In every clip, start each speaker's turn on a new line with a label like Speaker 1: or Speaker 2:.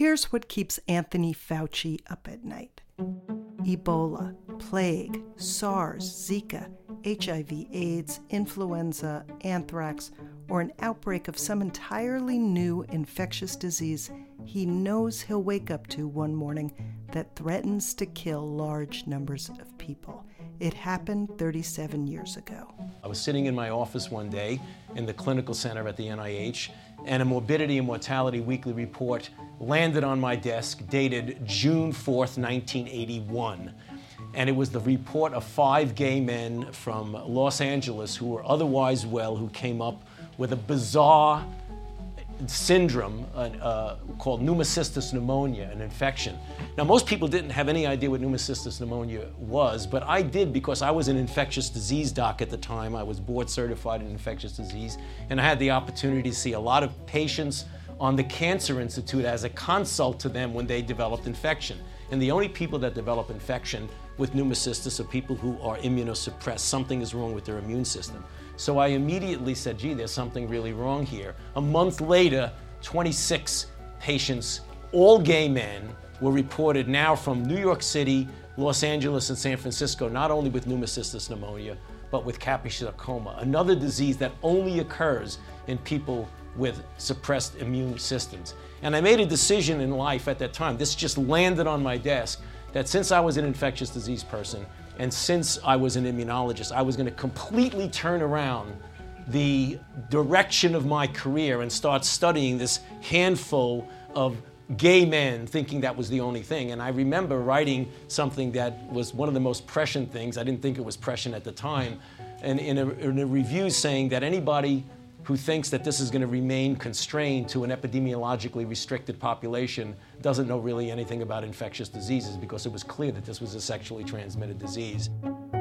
Speaker 1: Here's what keeps Anthony Fauci up at night. Ebola, plague, SARS, Zika, HIV, AIDS, influenza, anthrax, or an outbreak of some entirely new infectious disease he knows he'll wake up to one morning that threatens to kill large numbers of people. It happened 37 years ago.
Speaker 2: I was sitting in my office one day in the clinical center at the NIH, and a morbidity and mortality weekly report landed on my desk dated June 4th, 1981. And it was the report of 5 gay men from Los Angeles who were otherwise well, who came up with a bizarre syndrome called pneumocystis pneumonia, an infection. Now, most people didn't have any idea what pneumocystis pneumonia was, but I did because I was an infectious disease doc at the time. I was board certified in infectious disease, and I had the opportunity to see a lot of patients on the Cancer Institute as a consult to them when they developed infection. And the only people that develop infection with pneumocystis are people who are immunosuppressed. Something is wrong with their immune system. So I immediately said, gee, there's something really wrong here. A month later, 26 patients, all gay men, were reported now from New York City, Los Angeles, and San Francisco, not only with pneumocystis pneumonia, but with Kaposi sarcoma, another disease that only occurs in people with suppressed immune systems. And I made a decision in life at that time, this just landed on my desk, that since I was an infectious disease person and since I was an immunologist, I was going to completely turn around the direction of my career and start studying this handful of gay men, thinking that was the only thing. And I remember writing something that was one of the most prescient things. I didn't think it was prescient at the time. And in a review saying that anybody who thinks that this is going to remain constrained to an epidemiologically restricted population doesn't know really anything about infectious diseases, because it was clear that this was a sexually transmitted disease.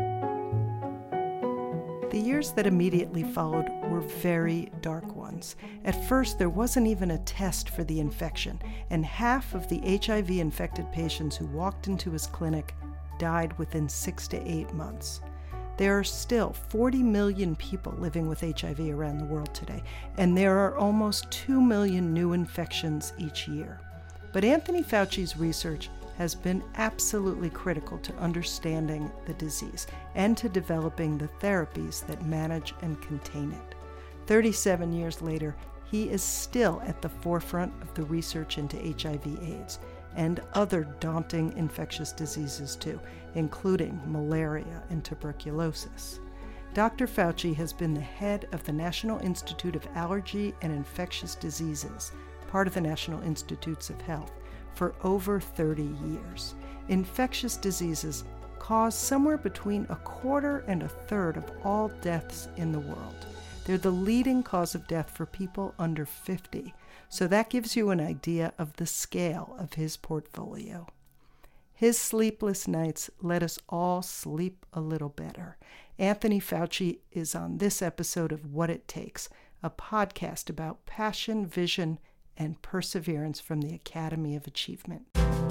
Speaker 1: The years that immediately followed were very dark ones. At first, there wasn't even a test for the infection, and half of the HIV-infected patients who walked into his clinic died within 6 to 8 months. There are still 40 million people living with HIV around the world today, and there are almost 2 million new infections each year. But Anthony Fauci's research has been absolutely critical to understanding the disease and to developing the therapies that manage and contain it. 37 years later, he is still at the forefront of the research into HIV/AIDS and other daunting infectious diseases too, including malaria and tuberculosis. Dr. Fauci has been the head of the National Institute of Allergy and Infectious Diseases, part of the National Institutes of Health, for over 30 years. Infectious diseases cause somewhere between 1/4 and 1/3 of all deaths in the world. They're the leading cause of death for people under 50, so that gives you an idea of the scale of his portfolio. His sleepless nights let us all sleep a little better. Anthony Fauci is on this episode of What It Takes, a podcast about passion, vision, and perseverance from the Academy of Achievement.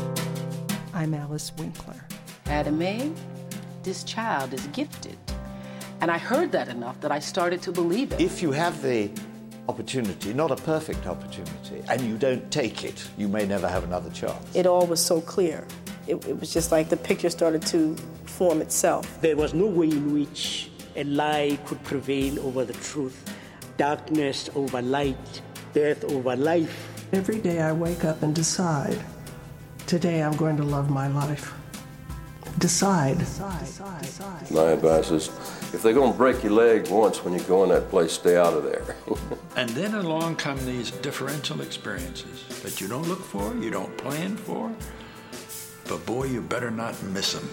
Speaker 1: I'm Alice Winkler.
Speaker 3: Adame, this child is gifted. And I heard that enough that I started to believe it.
Speaker 4: If you have the opportunity, not a perfect opportunity, and you don't take it, you may never have another chance.
Speaker 5: It all was so clear. It was just like the picture started to form itself.
Speaker 6: There was no way in which a lie could prevail over the truth. Darkness over light, death over life.
Speaker 7: Every day I wake up and decide, today I'm going to love my life. Decide.
Speaker 8: My advice is, if they're going to break your leg once when you go in that place, stay out of there.
Speaker 9: And then along come these differential experiences that you don't look for, you don't plan for, but boy, you better not miss them.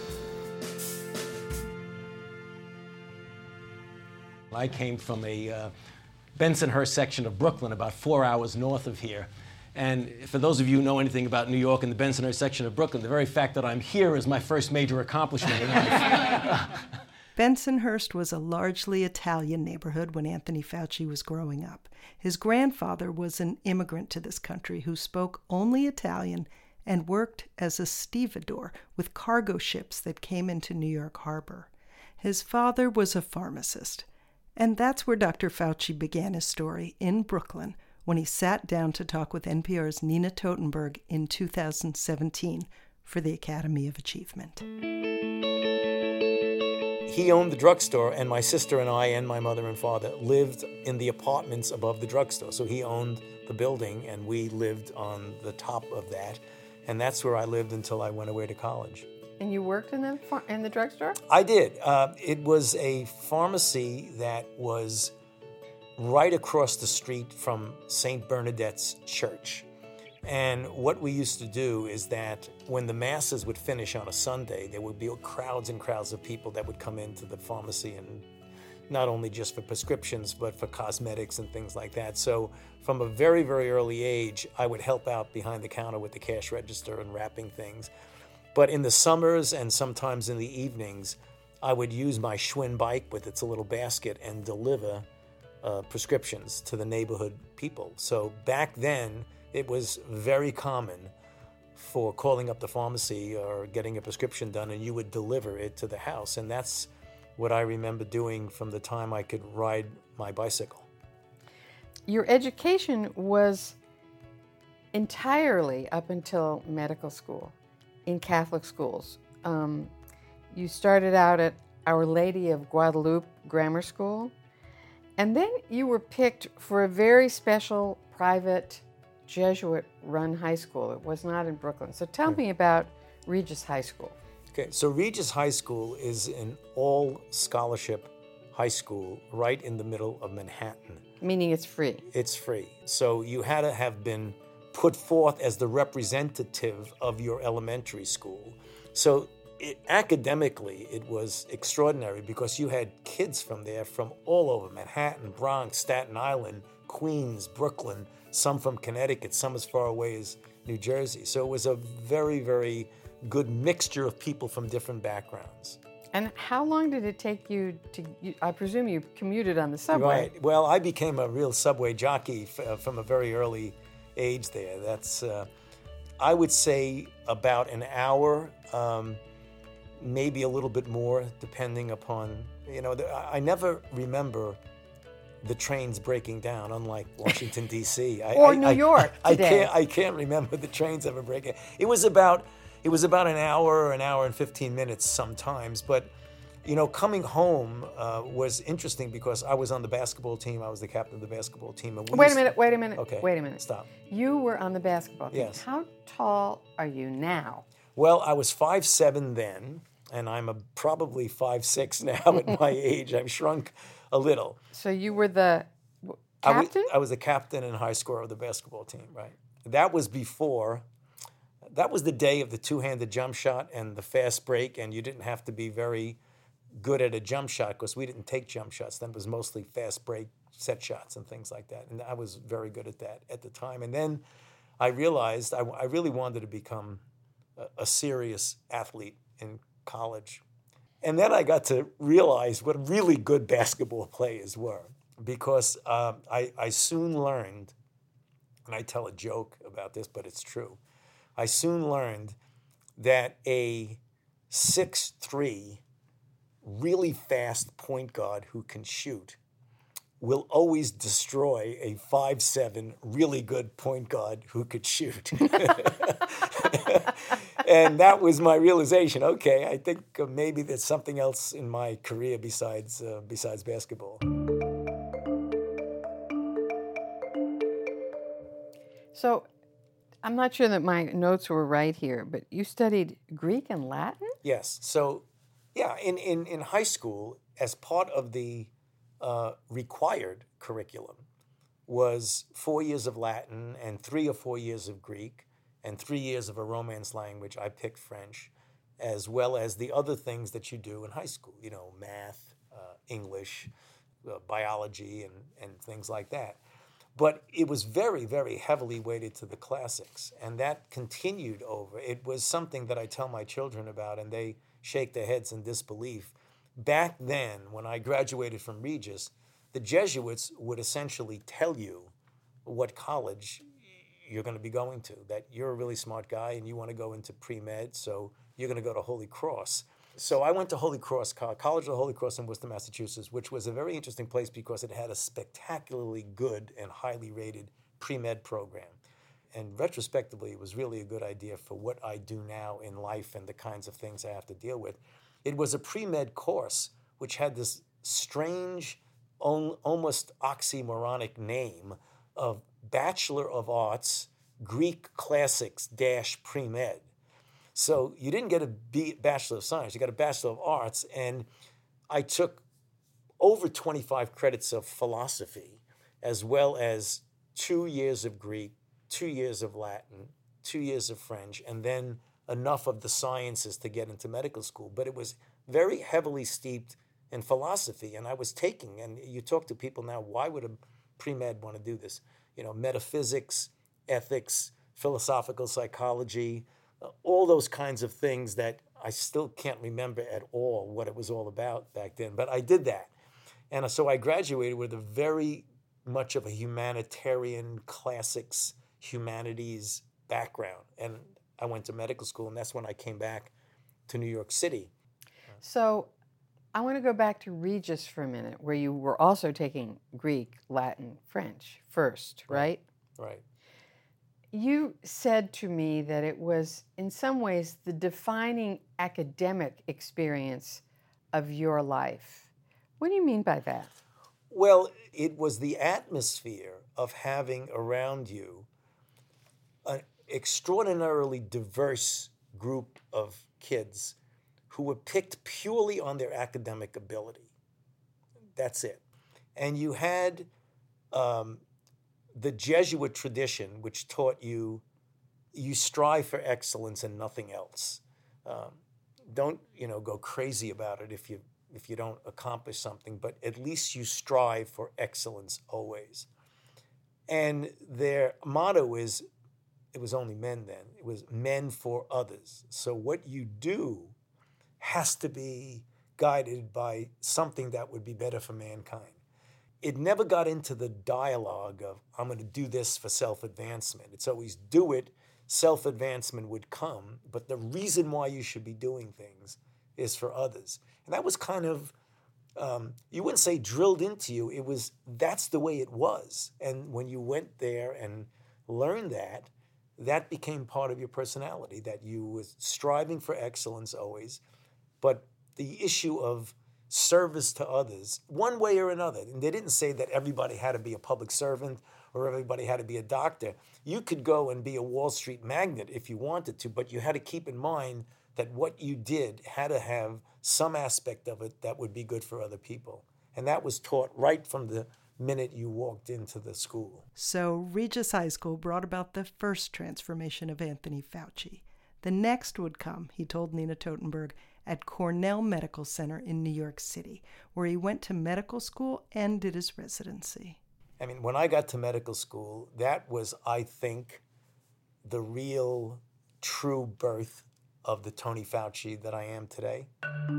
Speaker 2: I came from a Bensonhurst section of Brooklyn, about 4 hours north of here. And for those of you who know anything about New York and the Bensonhurst section of Brooklyn, the very fact that I'm here is my first major accomplishment in life.
Speaker 1: Bensonhurst was a largely Italian neighborhood when Anthony Fauci was growing up. His grandfather was an immigrant to this country who spoke only Italian and worked as a stevedore with cargo ships that came into New York Harbor. His father was a pharmacist. And that's where Dr. Fauci began his story, in Brooklyn, when he sat down to talk with NPR's Nina Totenberg in 2017 for the Academy of Achievement.
Speaker 2: He owned the drugstore, and my sister and I and my mother and father lived in the apartments above the drugstore. So he owned the building, and we lived on the top of that. And that's where I lived until I went away to college.
Speaker 10: And you worked in the drugstore?
Speaker 2: I did. It was a pharmacy that was right across the street from St. Bernadette's Church. And what we used to do is that when the masses would finish on a Sunday, there would be crowds and crowds of people that would come into the pharmacy, and not only just for prescriptions, but for cosmetics and things like that. So from a very, very early age, I would help out behind the counter with the cash register and wrapping things. But in the summers and sometimes in the evenings, I would use my Schwinn bike with its little basket and deliver prescriptions to the neighborhood people. So back then, it was very common for calling up the pharmacy or getting a prescription done, and you would deliver it to the house. And that's what I remember doing from the time I could ride my bicycle.
Speaker 10: Your education was entirely up until medical school in Catholic schools. You started out at Our Lady of Guadalupe Grammar School, and then you were picked for a very special private Jesuit-run high school. It was not in Brooklyn. So tell me about Regis High School.
Speaker 2: Okay, so Regis High School is an all-scholarship high school right in the middle of Manhattan.
Speaker 10: Meaning it's free.
Speaker 2: It's free. So you had to have been put forth as the representative of your elementary school. So academically, it was extraordinary because you had kids from there from all over Manhattan, Bronx, Staten Island, Queens, Brooklyn, some from Connecticut, some as far away as New Jersey. So it was a very, very good mixture of people from different backgrounds.
Speaker 10: And how long did it take you to, I presume you commuted on the subway?
Speaker 2: Right. Well, I became a real subway jockey from a very early age there. That's, I would say, about an hour, maybe a little bit more, depending upon, I never remember the trains breaking down, unlike Washington, D.C.
Speaker 10: Or New York today.
Speaker 2: I can't remember the trains ever breaking. It was about an hour and 15 minutes sometimes. But, coming home was interesting because I was on the basketball team. I was the captain of the basketball team. And
Speaker 10: Wait a minute.
Speaker 2: Okay.
Speaker 10: Wait a minute.
Speaker 2: Stop.
Speaker 10: You were on the basketball team.
Speaker 2: Yes.
Speaker 10: How tall are you now?
Speaker 2: Well, I was 5'7" then, and I'm probably 5'6" now at my age. I've shrunk a little.
Speaker 10: So you were the captain?
Speaker 2: I was the captain and high scorer of the basketball team, right. That was the day of the two-handed jump shot and the fast break, and you didn't have to be very good at a jump shot because we didn't take jump shots. Then it was mostly fast break, set shots, and things like that. And I was very good at that at the time. And then I realized I really wanted to become a serious athlete in college. And then I got to realize what really good basketball players were because I soon learned, and I tell a joke about this, but it's true. I soon learned that a 6'3", really fast point guard who can shoot will always destroy a 5'7", really good point guard who could shoot. And that was my realization. Okay, I think maybe there's something else in my career besides basketball.
Speaker 10: So, I'm not sure that my notes were right here, but you studied Greek and Latin?
Speaker 2: Yes. So, yeah, in high school, as part of the required curriculum, was 4 years of Latin and 3 or 4 years of Greek and 3 years of a Romance language. I picked French, as well as the other things that you do in high school, math, English, biology, and things like that. But it was very, very heavily weighted to the classics, and that continued over. It was something that I tell my children about, and they shake their heads in disbelief. Back then, when I graduated from Regis, the Jesuits would essentially tell you what college you're going to be going to, that you're a really smart guy and you want to go into pre-med, so you're going to go to Holy Cross. So I went to Holy Cross, College of the Holy Cross in Worcester, Massachusetts, which was a very interesting place because it had a spectacularly good and highly rated pre-med program. And retrospectively, it was really a good idea for what I do now in life and the kinds of things I have to deal with. It was a pre-med course which had this strange, almost oxymoronic name of Bachelor of Arts, Greek Classics - pre-med. So you didn't get a Bachelor of Science, you got a Bachelor of Arts, and I took over 25 credits of philosophy, as well as 2 years of Greek, 2 years of Latin, 2 years of French, and then enough of the sciences to get into medical school. But it was very heavily steeped in philosophy, and I was taking, and you talk to people now, why would a pre-med want to do this? You know, metaphysics, ethics, philosophical psychology, all those kinds of things that I still can't remember at all what it was all about back then, but I did that. And so I graduated with a very much of a humanitarian, classics, humanities background. And I went to medical school, and that's when I came back to New York City.
Speaker 10: So I want to go back to Regis for a minute, where you were also taking Greek, Latin, French first, right?
Speaker 2: Right.
Speaker 10: You said to me that it was, in some ways, the defining academic experience of your life. What do you mean by that?
Speaker 2: Well, it was the atmosphere of having around you an extraordinarily diverse group of kids who were picked purely on their academic ability. That's it. And you had the Jesuit tradition, which taught you strive for excellence and nothing else. Don't go crazy about it if you don't accomplish something, but at least you strive for excellence always. And their motto is, it was only men then, it was men for others. So what you do has to be guided by something that would be better for mankind. It never got into the dialogue of, I'm going to do this for self-advancement. It's always do it, self-advancement would come, but the reason why you should be doing things is for others. And that was kind of, you wouldn't say drilled into you, that's the way it was. And when you went there and learned that, that became part of your personality, that you were striving for excellence always, but the issue of service to others, one way or another. And they didn't say that everybody had to be a public servant or everybody had to be a doctor. You could go and be a Wall Street magnate if you wanted to, but you had to keep in mind that what you did had to have some aspect of it that would be good for other people. And that was taught right from the minute you walked into the school.
Speaker 1: So Regis High School brought about the first transformation of Anthony Fauci. The next would come, he told Nina Totenberg, at Cornell Medical Center in New York City, where he went to medical school and did his residency.
Speaker 2: I mean, when I got to medical school, that was, I think, the real, true birth of the Tony Fauci that I am today.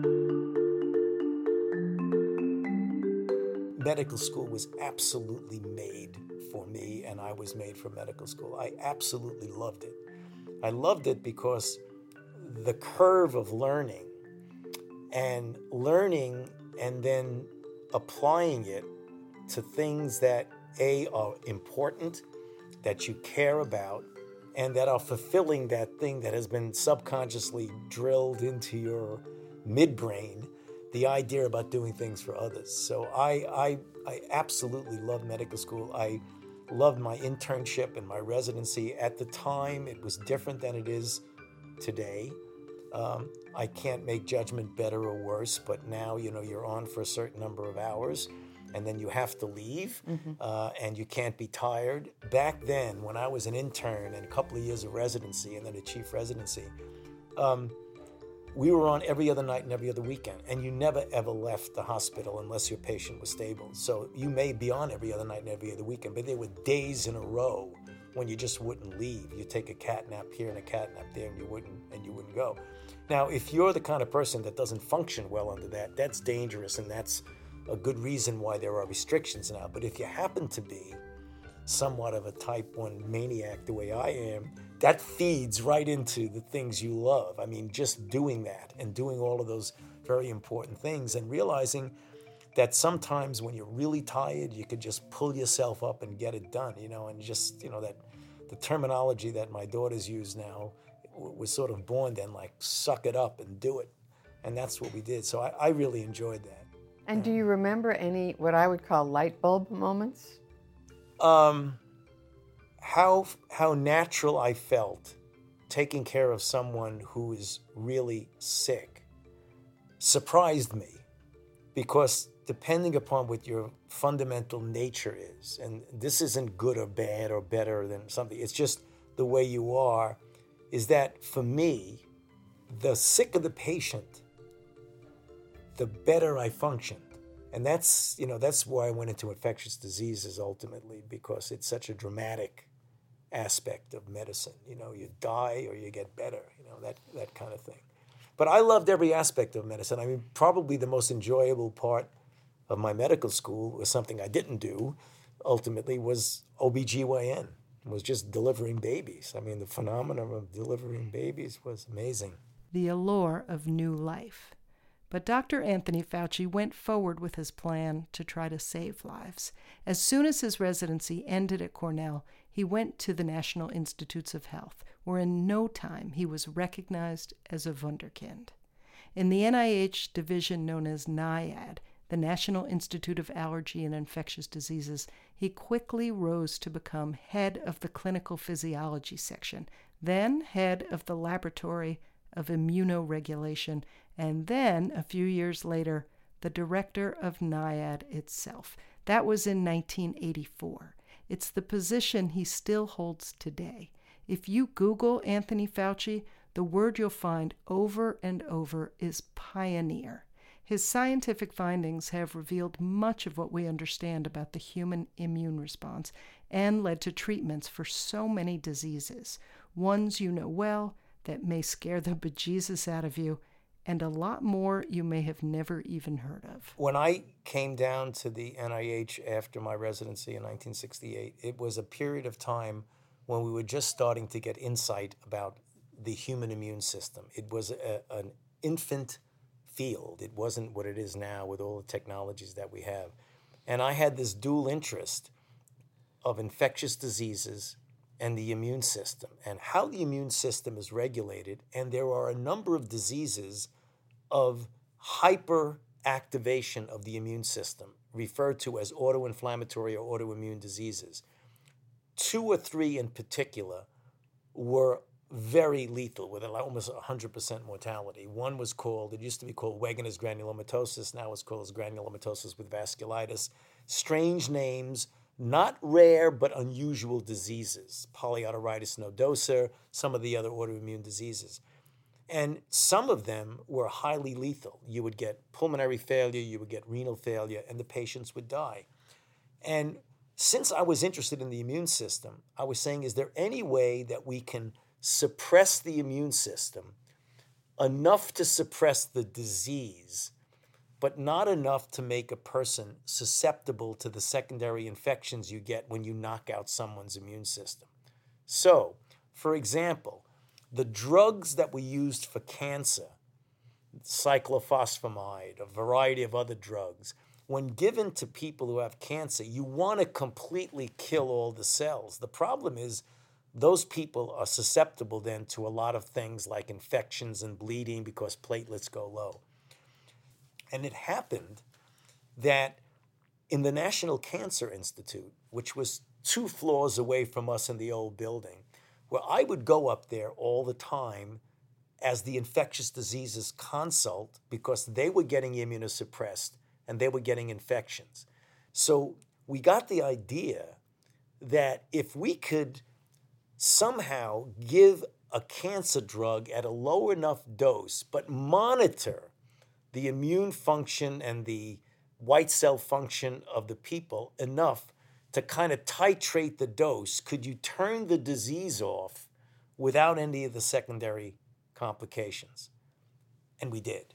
Speaker 2: Medical school was absolutely made for me, and I was made for medical school. I absolutely loved it. I loved it because the curve of learning and then applying it to things that, A, are important, that you care about, and that are fulfilling that thing that has been subconsciously drilled into your midbrain, the idea about doing things for others. So I absolutely loved medical school. I loved my internship and my residency. At the time, it was different than it is today. I can't make judgment better or worse, but now, you're on for a certain number of hours, and then you have to leave, and you can't be tired. Back then, when I was an intern and a couple of years of residency and then a chief residency, we were on every other night and every other weekend, and you never, ever left the hospital unless your patient was stable. So you may be on every other night and every other weekend, but there were days in a row when you just wouldn't leave. You take a cat nap here and a cat nap there, and you wouldn't go. Now, if you're the kind of person that doesn't function well under that, that's dangerous, and that's a good reason why there are restrictions now. But if you happen to be somewhat of a type 1 maniac the way I am, that feeds right into the things you love. I mean, just doing that and doing all of those very important things and realizing that sometimes when you're really tired, you could just pull yourself up and get it done, and just, that the terminology that my daughters use now was sort of born then, like suck it up and do it. And that's what we did. So I really enjoyed that.
Speaker 10: And do you remember any, what I would call light bulb moments?
Speaker 2: How natural I felt taking care of someone who is really sick surprised me, because depending upon what your fundamental nature is, and this isn't good or bad or better than something, it's just the way you are, is that for me, the sicker the patient, the better I functioned. And that's why I went into infectious diseases ultimately, because it's such a dramatic aspect of medicine. You die or you get better, that kind of thing. But I loved every aspect of medicine. I mean, probably the most enjoyable part of my medical school was something I didn't do, ultimately, was OBGYN, was just delivering babies. I mean, the phenomenon of delivering babies was amazing.
Speaker 1: The allure of new life. But Dr. Anthony Fauci went forward with his plan to try to save lives. As soon as his residency ended at Cornell, he went to the National Institutes of Health, where in no time he was recognized as a wunderkind. In the NIH division known as NIAID, the National Institute of Allergy and Infectious Diseases, he quickly rose to become head of the clinical physiology section, then head of the laboratory of immunoregulation, and then, a few years later, the director of NIAID itself. That was in 1984. It's the position he still holds today. If you Google Anthony Fauci, the word you'll find over and over is pioneer. His scientific findings have revealed much of what we understand about the human immune response and led to treatments for so many diseases, ones you know well that may scare the bejesus out of you, and a lot more you may have never even heard of.
Speaker 2: When I came down to the NIH after my residency in 1968, it was a period of time when we were just starting to get insight about the human immune system. It was an infant field. It wasn't what it is now with all the technologies that we have. And I had this dual interest of infectious diseases and the immune system, and how the immune system is regulated. And there are a number of diseases of hyperactivation of the immune system, referred to as autoinflammatory or autoimmune diseases. 2 or 3 in particular were very lethal, with almost 100% mortality. One was called, it used to be called Wegener's granulomatosis, now it's called granulomatosis with vasculitis. Strange names, not rare but unusual diseases, polyarteritis nodosa, some of the other autoimmune diseases. And some of them were highly lethal. You would get pulmonary failure, you would get renal failure, and the patients would die. And since I was interested in the immune system, I was saying, is there any way that we can suppress the immune system enough to suppress the disease, but not enough to make a person susceptible to the secondary infections you get when you knock out someone's immune system? So, for example, the drugs that we used for cancer, cyclophosphamide, a variety of other drugs, when given to people who have cancer, you want to completely kill all the cells. The problem is those people are susceptible then to a lot of things like infections and bleeding because platelets go low. And it happened that in the National Cancer Institute, which was 2 floors away from us in the old building, where I would go up there all the time as the infectious diseases consult, because they were getting immunosuppressed and they were getting infections. So we got the idea that if we could somehow give a cancer drug at a low enough dose, but monitor the immune function and the white cell function of the people enough to kind of titrate the dose, could you turn the disease off without any of the secondary complications? And we did.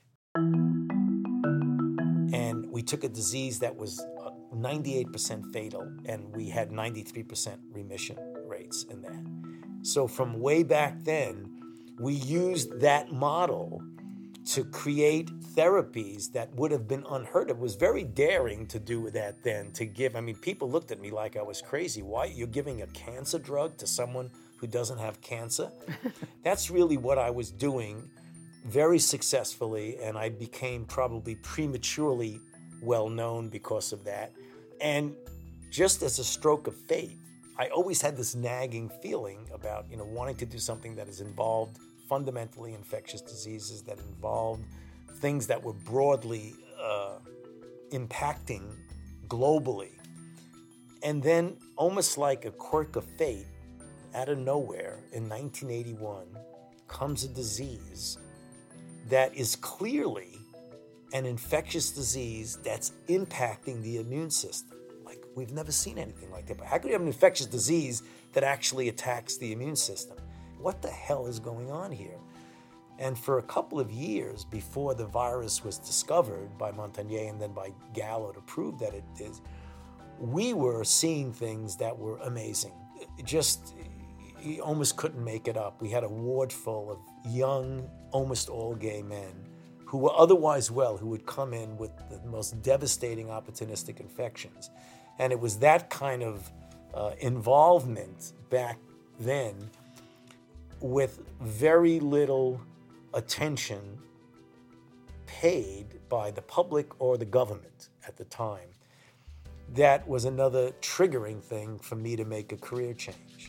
Speaker 2: And we took a disease that was 98% fatal, and we had 93% remission rates in that. So from way back then, we used that model to create therapies that would have been unheard of. It was very daring to do that then, to give. I mean, people looked at me like I was crazy. Why? You're giving a cancer drug to someone who doesn't have cancer? That's really what I was doing very successfully, and I became probably prematurely well known because of that. And just as a stroke of fate, I always had this nagging feeling about, wanting to do something that is involved fundamentally infectious diseases, that involved things that were broadly impacting globally. And then, almost like a quirk of fate, out of nowhere, in 1981, comes a disease that is clearly an infectious disease that's impacting the immune system. Like, we've never seen anything like that. But how could you have an infectious disease that actually attacks the immune system? What the hell is going on here? And for a couple of years before the virus was discovered by Montagnier and then by Gallo to prove that it is, we were seeing things that were amazing. You almost couldn't make it up. We had a ward full of young, almost all gay men who were otherwise well, who would come in with the most devastating opportunistic infections. And it was that kind of involvement back then, with very little attention paid by the public or the government at the time. That was another triggering thing for me to make a career change.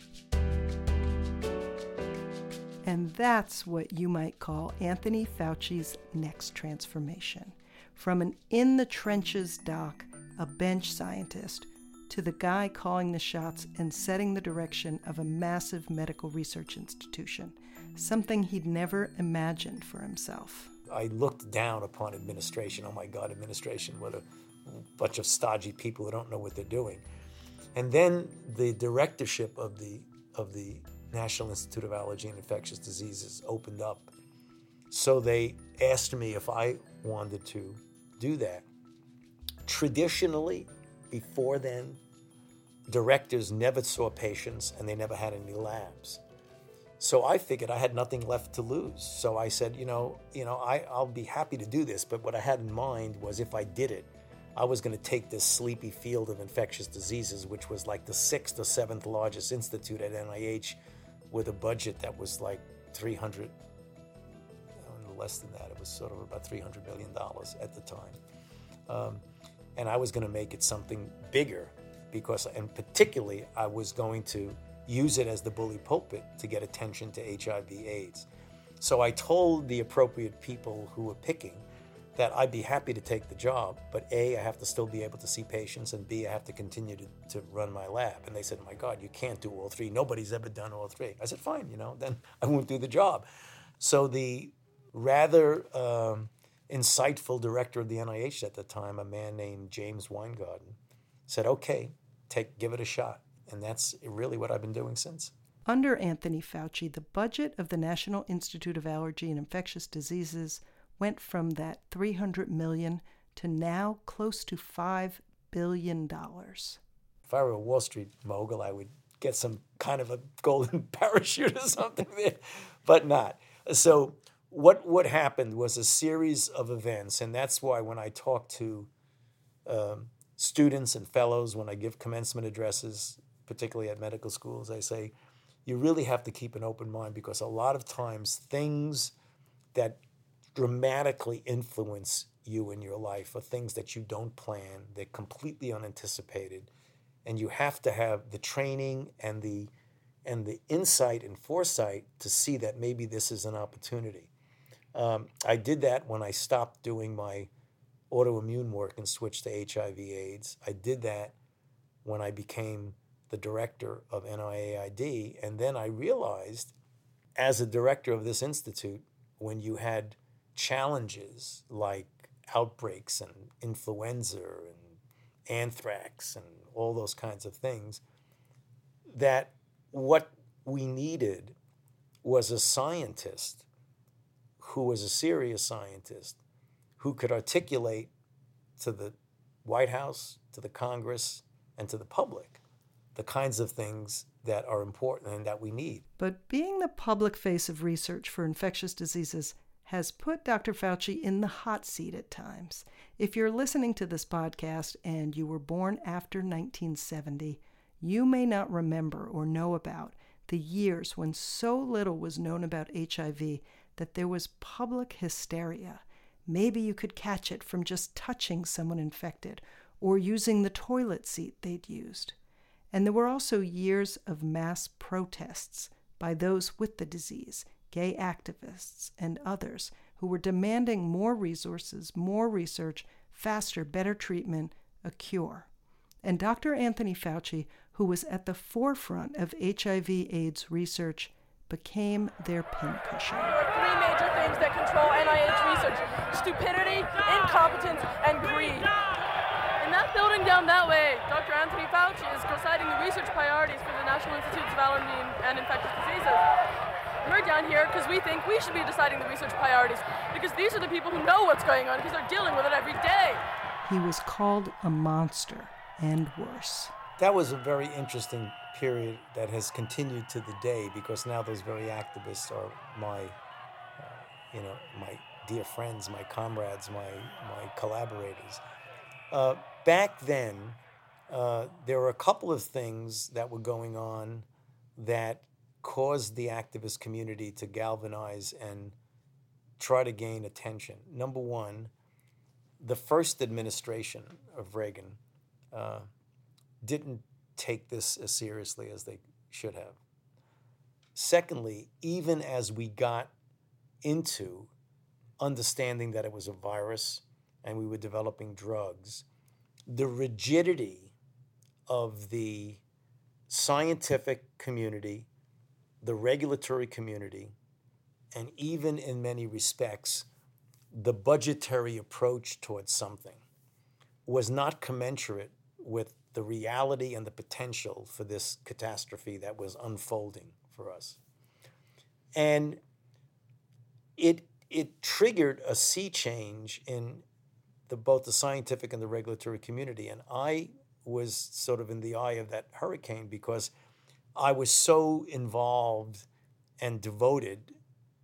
Speaker 1: And that's what you might call Anthony Fauci's next transformation. From an in-the-trenches doc, a bench scientist, to the guy calling the shots and setting the direction of a massive medical research institution, something he'd never imagined for himself.
Speaker 2: I looked down upon administration. Oh my God, administration, what a bunch of stodgy people who don't know what they're doing. And then the directorship of the National Institute of Allergy and Infectious Diseases opened up. So they asked me if I wanted to do that. Traditionally, before then, directors never saw patients and they never had any labs. So I figured I had nothing left to lose. So I said, I'll be happy to do this, but what I had in mind was if I did it, I was going to take this sleepy field of infectious diseases, which was like the 6th or 7th largest institute at NIH, with a budget that was like less than that. It was sort of about $300 million at the time. And I was going to make it something bigger and particularly I was going to use it as the bully pulpit to get attention to HIV/AIDS. So I told the appropriate people who were picking that I'd be happy to take the job, but A, I have to still be able to see patients, and B, I have to continue to run my lab. And they said, oh my God, you can't do all three. Nobody's ever done all three. I said, fine, then I won't do the job. So the rather insightful director of the NIH at the time, a man named James Weingarten, said, okay, give it a shot. And that's really what I've been doing since.
Speaker 1: Under Anthony Fauci, the budget of the National Institute of Allergy and Infectious Diseases went from that $300 million to now close to $5 billion.
Speaker 2: If I were a Wall Street mogul, I would get some kind of a golden parachute or something there, but not. So what happened was a series of events, and that's why when I talk to students and fellows, when I give commencement addresses, particularly at medical schools, I say, you really have to keep an open mind, because a lot of times things that dramatically influence you in your life are things that you don't plan. They're completely unanticipated. And you have to have the training and the insight and foresight to see that maybe this is an opportunity. I did that when I stopped doing my autoimmune work and switched to HIV/AIDS. I did that when I became the director of NIAID. And then I realized, as a director of this institute, when you had challenges like outbreaks and influenza and anthrax and all those kinds of things, that what we needed was a scientist who was a serious scientist, who could articulate to the White House, to the Congress, and to the public the kinds of things that are important and that we need.
Speaker 1: But being the public face of research for infectious diseases has put Dr. Fauci in the hot seat at times. If you're listening to this podcast and you were born after 1970, you may not remember or know about the years when so little was known about HIV that there was public hysteria. Maybe you could catch it from just touching someone infected or using the toilet seat they'd used. And there were also years of mass protests by those with the disease, gay activists, and others who were demanding more resources, more research, faster, better treatment, a cure. And Dr. Anthony Fauci, who was at the forefront of HIV/AIDS research, became their pincushion.
Speaker 11: There are three major things that control NIH research: stupidity, incompetence, and greed. In that building down that way, Dr. Anthony Fauci is deciding the research priorities for the National Institutes of Allergy and Infectious Diseases. We're down here because we think we should be deciding the research priorities, because these are the people who know what's going on, because they're dealing with it every day.
Speaker 1: He was called a monster, and worse.
Speaker 12: That was a very interesting period that has continued to the day, because now those very activists are my dear friends, my comrades, my collaborators. Back then, there were a couple of things that were going on that caused the activist community to galvanize and try to gain attention. Number one, the first administration of Reagan didn't take this as seriously as they should have. Secondly, even as we got into understanding that it was a virus and we were developing drugs, the rigidity of the scientific community, the regulatory community, and even in many respects, the budgetary approach towards something was not commensurate with the reality and the potential for this catastrophe that was unfolding for us. And it triggered a sea change in both the scientific and the regulatory community. And I was sort of in the eye of that hurricane because I was so involved and devoted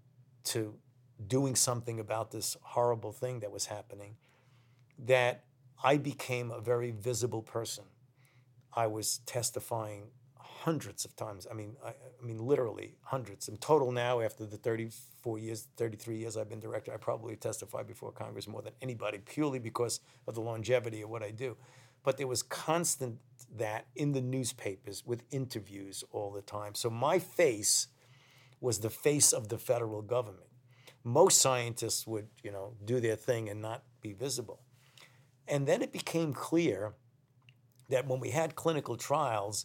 Speaker 12: to doing something about this horrible thing that was happening that I became a very visible person. I was testifying hundreds of times. I mean, literally hundreds. In total now, after the 33 years I've been director, I probably testified before Congress more than anybody, purely because of the longevity of what I do. But there was constant that in the newspapers with interviews all the time. So my face was the face of the federal government. Most scientists would, do their thing and not be visible. And then it became clear that when we had clinical trials,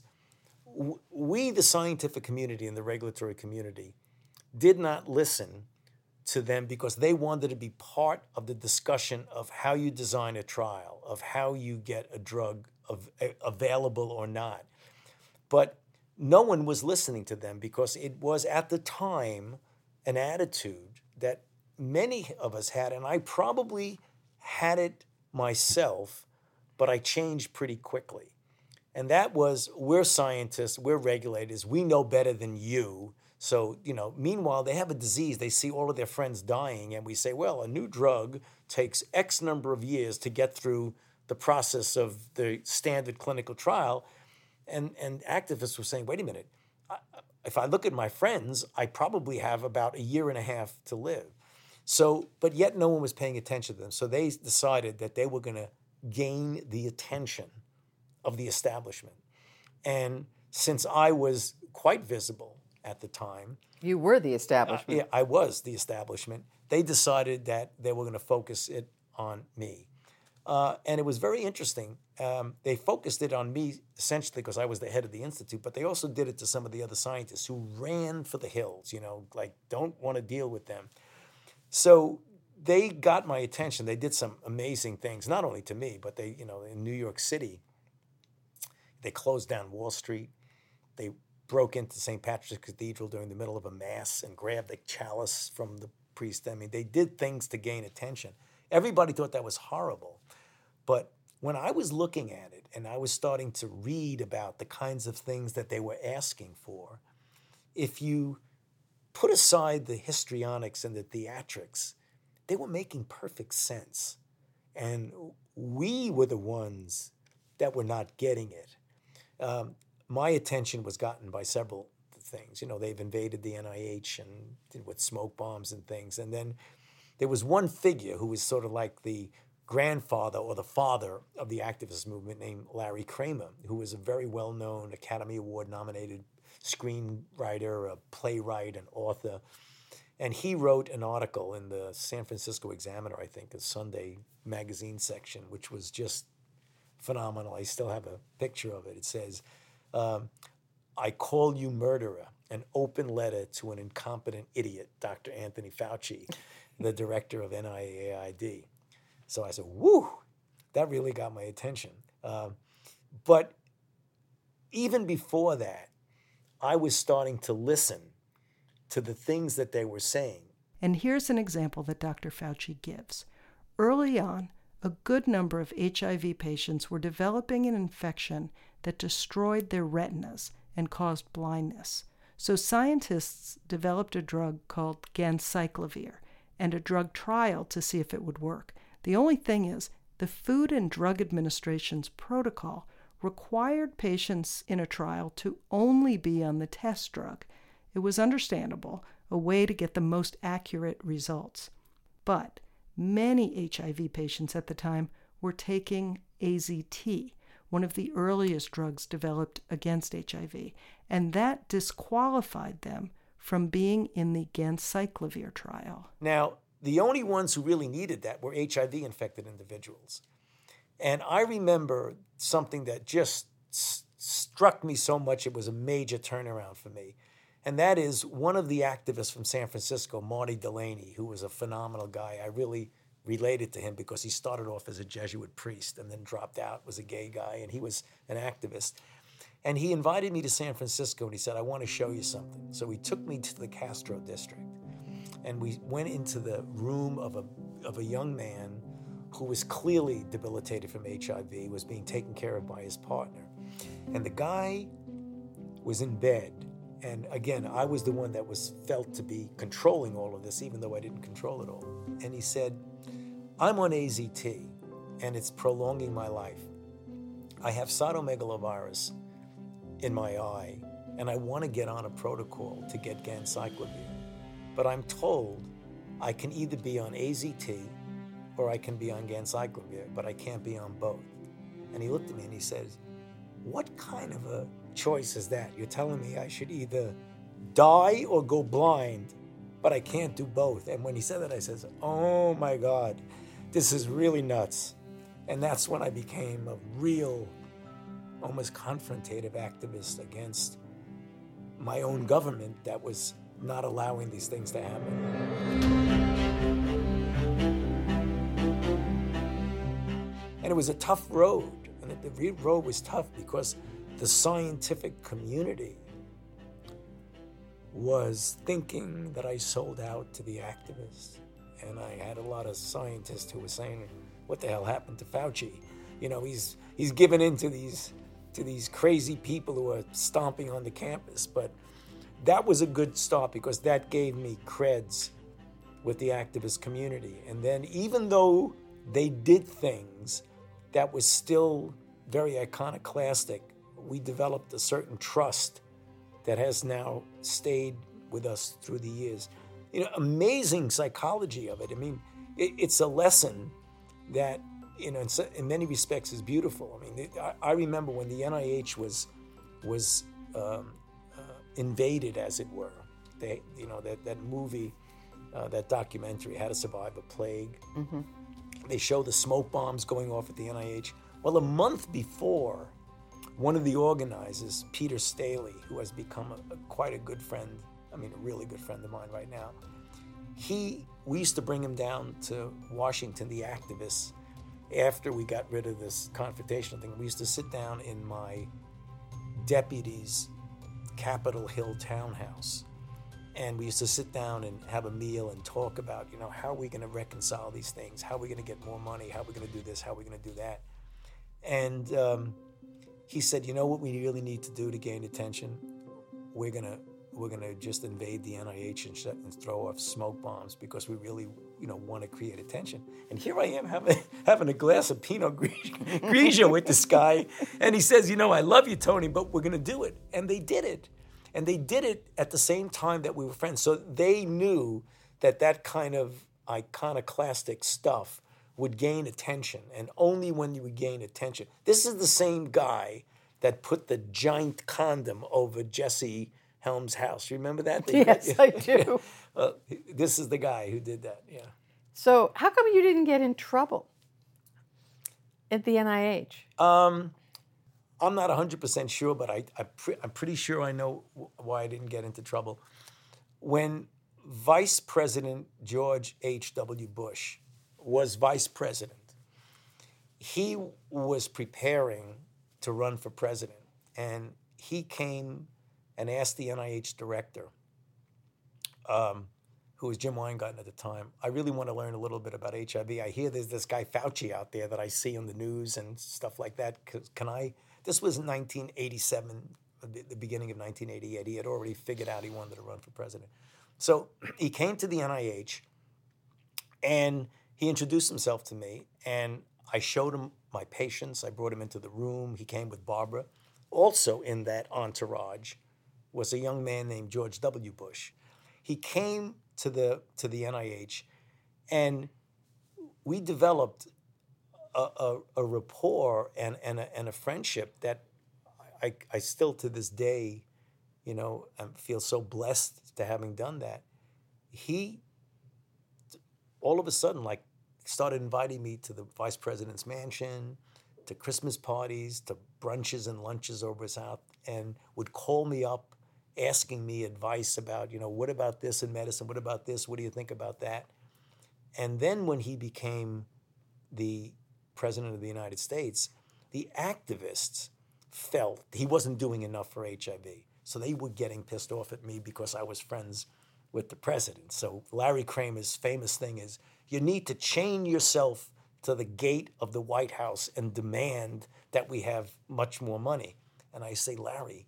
Speaker 12: we, the scientific community and the regulatory community, did not listen to them because they wanted to be part of the discussion of how you design a trial, of how you get a drug available or not. But no one was listening to them because it was at the time an attitude that many of us had, and I probably had it myself, but I changed pretty quickly. And that was, we're scientists, we're regulators, we know better than you. So, meanwhile, they have a disease, they see all of their friends dying, and we say, well, a new drug takes X number of years to get through the process of the standard clinical trial. And activists were saying, wait a minute, if I look at my friends, I probably have about a year and a half to live. So, but yet no one was paying attention to them. So they decided that they were going to gain the attention of the establishment. And since I was quite visible at the time.
Speaker 10: You were the establishment.
Speaker 12: Yeah, I was the establishment. They decided that they were going to focus it on me. And it was very interesting. They focused it on me essentially because I was the head of the institute, but they also did it to some of the other scientists who ran for the hills, don't want to deal with them. So they got my attention. They did some amazing things, not only to me, but they, in New York City, they closed down Wall Street. They broke into St. Patrick's Cathedral during the middle of a mass and grabbed the chalice from the priest. I mean, they did things to gain attention. Everybody thought that was horrible. But when I was looking at it and I was starting to read about the kinds of things that they were asking for, if you put aside the histrionics and the theatrics, they were making perfect sense. And we were the ones that were not getting it. My attention was gotten by several things. You know, they've invaded the NIH and with smoke bombs and things. And then there was one figure who was sort of like the grandfather or the father of the activist movement named Larry Kramer, who was a very well-known Academy Award-nominated screenwriter, a playwright, an author. And he wrote an article in the San Francisco Examiner, I think, a Sunday magazine section, which was just phenomenal. I still have a picture of it. It says, I call you murderer, an open letter to an incompetent idiot, Dr. Anthony Fauci, the director of NIAID. So I said, woo, that really got my attention. But even before that, I was starting to listen to the things that they were saying.
Speaker 1: And here's an example that Dr. Fauci gives. Early on, a good number of HIV patients were developing an infection that destroyed their retinas and caused blindness. So scientists developed a drug called ganciclovir and a drug trial to see if it would work. The only thing is, the Food and Drug Administration's protocol required patients in a trial to only be on the test drug. It was understandable, a way to get the most accurate results. But many HIV patients at the time were taking AZT, one of the earliest drugs developed against HIV, and that disqualified them from being in the ganciclovir trial.
Speaker 12: Now, the only ones who really needed that were HIV-infected individuals. And I remember something that just struck me so much, it was a major turnaround for me. And that is one of the activists from San Francisco, Marty Delaney, who was a phenomenal guy. I really related to him because he started off as a Jesuit priest and then dropped out, was a gay guy, and he was an activist. And he invited me to San Francisco, and he said, I want to show you something. So he took me to the Castro district, and we went into the room of a young man who was clearly debilitated from HIV, was being taken care of by his partner. And the guy was in bed. And again, I was the one that was felt to be controlling all of this, even though I didn't control it all. And he said, I'm on AZT, and it's prolonging my life. I have cytomegalovirus in my eye, and I want to get on a protocol to get ganciclovir. But I'm told I can either be on AZT or I can be on ganciclovir, but I can't be on both. And he looked at me and he says, what kind of a choice is that? You're telling me I should either die or go blind, but I can't do both. And when he said that, I said, oh my God, this is really nuts. And that's when I became a real, almost confrontative activist against my own government that was not allowing these things to happen. And it was a tough road. And the road was tough because the scientific community was thinking that I sold out to the activists. And I had a lot of scientists who were saying, what the hell happened to Fauci? You know, he's given in to these crazy people who are stomping on the campus. But that was a good start because that gave me creds with the activist community. And then even though they did things that was still very iconoclastic, we developed a certain trust that has now stayed with us through the years. You know, amazing psychology of it. I mean, it's a lesson that, you know, in many respects is beautiful. I mean, I remember when the NIH was invaded, as it were. They, you know, that movie, that documentary, How to Survive a Plague. Mm-hmm. They show the smoke bombs going off at the NIH. Well, a month before, one of the organizers, Peter Staley, who has become quite a good friend, I mean, a really good friend of mine right now, we used to bring him down to Washington, the activists, after we got rid of this confrontational thing. We used to sit down in my deputy's Capitol Hill townhouse, and we used to sit down and have a meal and talk about, you know, how are we going to reconcile these things? How are we going to get more money? How are we going to do this? How are we going to do that? And he said, you know what we really need to do to gain attention? We're going just invade the NIH and throw off smoke bombs because we really, want to create attention. And here I am having a glass of Pinot Grigio with this guy, and he says, I love you, Tony, but we're going to do it. And they did it. And they did it at the same time that we were friends. So they knew that kind of iconoclastic stuff would gain attention, and only when you would gain attention. This is the same guy that put the giant condom over Jesse Helms' house. You remember that?
Speaker 10: Yes, I do.
Speaker 12: This is the guy who did that, yeah.
Speaker 10: So how come you didn't get in trouble at the NIH?
Speaker 12: I'm not 100% sure, but I'm pretty sure I know why I didn't get into trouble. When Vice President George H.W. Bush was vice president, he was preparing to run for president, and he came and asked the NIH director, who was Jim Weingarten at the time, I really want to learn a little bit about HIV. I hear there's this guy Fauci out there that I see on the news and stuff like that. Can I? This was 1987, the beginning of 1988. He had already figured out he wanted to run for president. So he came to the NIH, and he introduced himself to me, and I showed him my patients. I brought him into the room. He came with Barbara. Also in that entourage was a young man named George W. Bush. He came to the NIH, and we developed a rapport and a friendship that I still to this day, I feel so blessed to having done that. He all of a sudden started inviting me to the vice president's mansion, to Christmas parties, to brunches and lunches over his house, and would call me up asking me advice about, what about this in medicine? What about this? What do you think about that? And then when he became the president of the United States, the activists felt he wasn't doing enough for HIV. So they were getting pissed off at me because I was friends with the president. So Larry Kramer's famous thing is, you need to chain yourself to the gate of the White House and demand that we have much more money. And I say, Larry,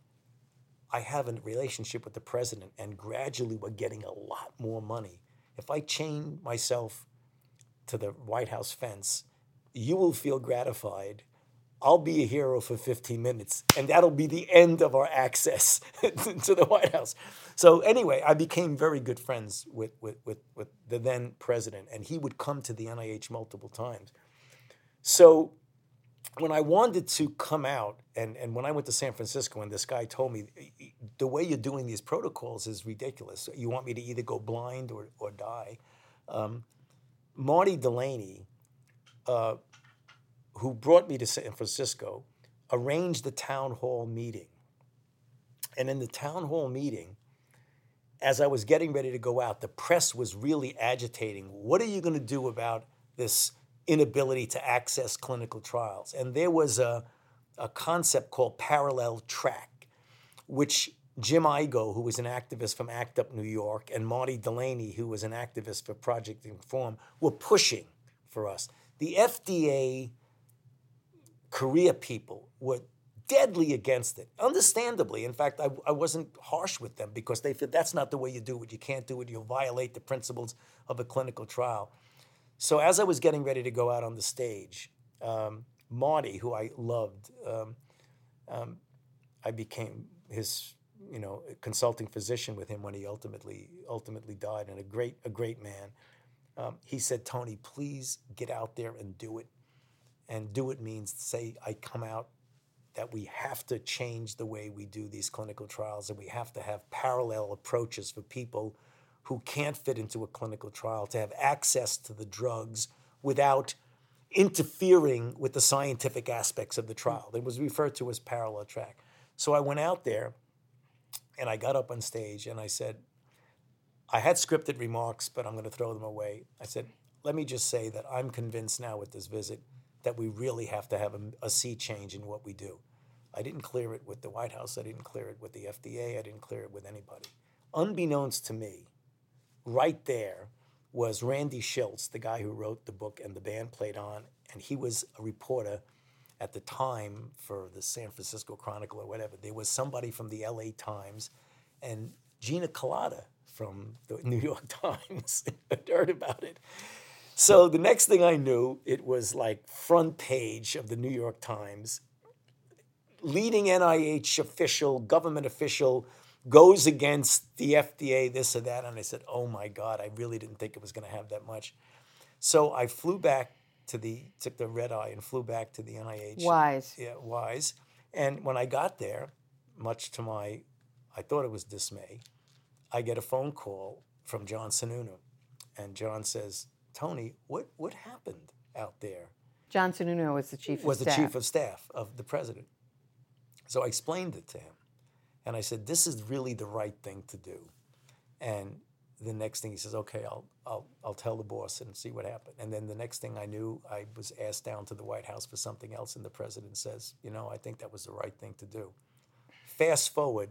Speaker 12: I have a relationship with the president, and gradually we're getting a lot more money. If I chain myself to the White House fence, you will feel gratified. I'll be a hero for 15 minutes, and that'll be the end of our access to the White House. So anyway, I became very good friends with the then president, and he would come to the NIH multiple times. So when I wanted to come out, and when I went to San Francisco, and this guy told me, the way you're doing these protocols is ridiculous. You want me to either go blind or die. Marty Delaney, who brought me to San Francisco, arranged a town hall meeting. And in the town hall meeting, as I was getting ready to go out, the press was really agitating. What are you going to do about this inability to access clinical trials? And there was a concept called parallel track, which Jim Igoe, who was an activist from ACT UP New York, and Marty Delaney, who was an activist for Project Inform, were pushing for us. The FDA Korea people were deadly against it, understandably. In fact, I wasn't harsh with them because they said, that's not the way you do it. You can't do it. You'll violate the principles of a clinical trial. So as I was getting ready to go out on the stage, Marty, who I loved, I became his consulting physician with him when he ultimately died, and a great man. He said, Tony, please get out there and do it. And do it means say I come out that we have to change the way we do these clinical trials, and we have to have parallel approaches for people who can't fit into a clinical trial to have access to the drugs without interfering with the scientific aspects of the trial. It was referred to as parallel track. So I went out there and I got up on stage and I said, I had scripted remarks, but I'm going to throw them away. I said, let me just say that I'm convinced now with this visit that we really have to have a sea change in what we do. I didn't clear it with the White House. I didn't clear it with the FDA. I didn't clear it with anybody. Unbeknownst to me, right there was Randy Shilts, the guy who wrote the book and the band played on, and he was a reporter at the time for the San Francisco Chronicle or whatever. There was somebody from the LA Times, And Gina Colada from the New York Times had heard about it. So the next thing I knew, it was like front page of the New York Times. Leading NIH official, government official, goes against the FDA, this or that. And I said, oh my God, I really didn't think it was going to have that much. So I flew back took the red eye and flew back to the NIH.
Speaker 10: Wise.
Speaker 12: Yeah, Wise. And when I got there, much to my, I thought it was dismay, I get a phone call from John Sununu. And John says, Tony, what happened out there?
Speaker 10: John Sununu was the chief of staff.
Speaker 12: Was the chief of staff of the president. So I explained it to him. And I said, this is really the right thing to do. And the next thing he says, okay, I'll tell the boss and see what happened. And then the next thing I knew, I was asked down to the White House for something else, and the president says, I think that was the right thing to do. Fast forward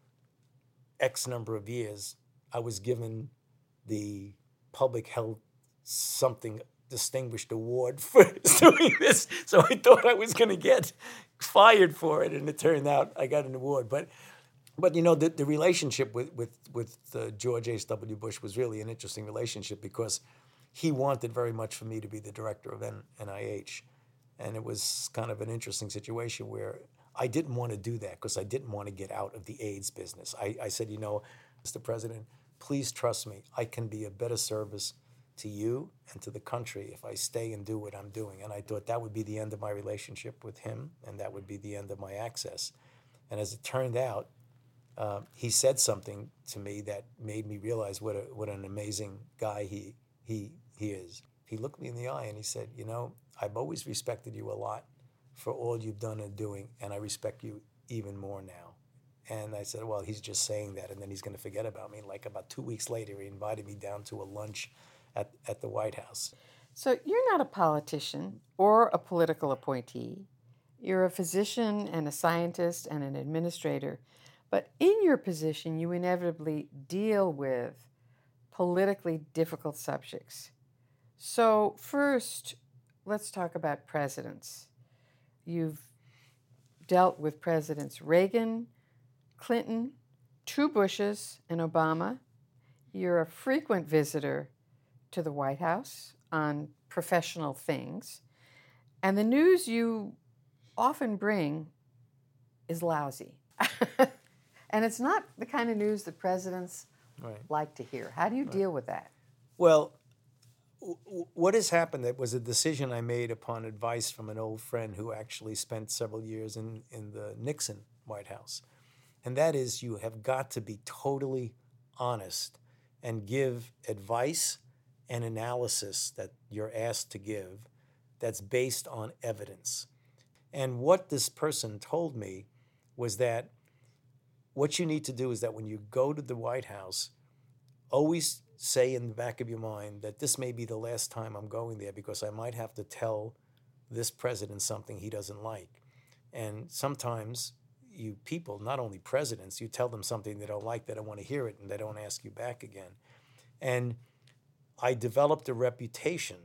Speaker 12: X number of years, I was given the Public Health something distinguished award for doing this. So I thought I was going to get fired for it, and it turned out I got an award. But the relationship with George H.W. Bush was really an interesting relationship because he wanted very much for me to be the director of NIH. And it was kind of an interesting situation where I didn't want to do that because I didn't want to get out of the AIDS business. I said, Mr. President, please trust me. I can be a better service to you and to the country if I stay and do what I'm doing. And I thought that would be the end of my relationship with him, and that would be the end of my access. And as it turned out, he said something to me that made me realize what an amazing guy he is. He looked me in the eye and he said, I've always respected you a lot for all you've done and doing, and I respect you even more now. And I said, well, he's just saying that, and then he's going to forget about me. Like about 2 weeks later, he invited me down to a lunch at the White House.
Speaker 10: So you're not a politician or a political appointee. You're a physician and a scientist and an administrator. But in your position, you inevitably deal with politically difficult subjects. So first, let's talk about presidents. You've dealt with Presidents Reagan, Clinton, 2 Bushes, and Obama. You're a frequent visitor to the White House on professional things. And the news you often bring is lousy. And it's not the kind of news that presidents like to hear. How do you deal with that?
Speaker 12: Well, what has happened, that was a decision I made upon advice from an old friend who actually spent several years in the Nixon White House. And that is, you have got to be totally honest and give advice and analysis that you're asked to give that's based on evidence. And what this person told me was that what you need to do is that when you go to the White House, always say in the back of your mind that this may be the last time I'm going there because I might have to tell this president something he doesn't like. And sometimes you people, not only presidents, you tell them something they don't like, they don't want to hear it, and they don't ask you back again. And I developed a reputation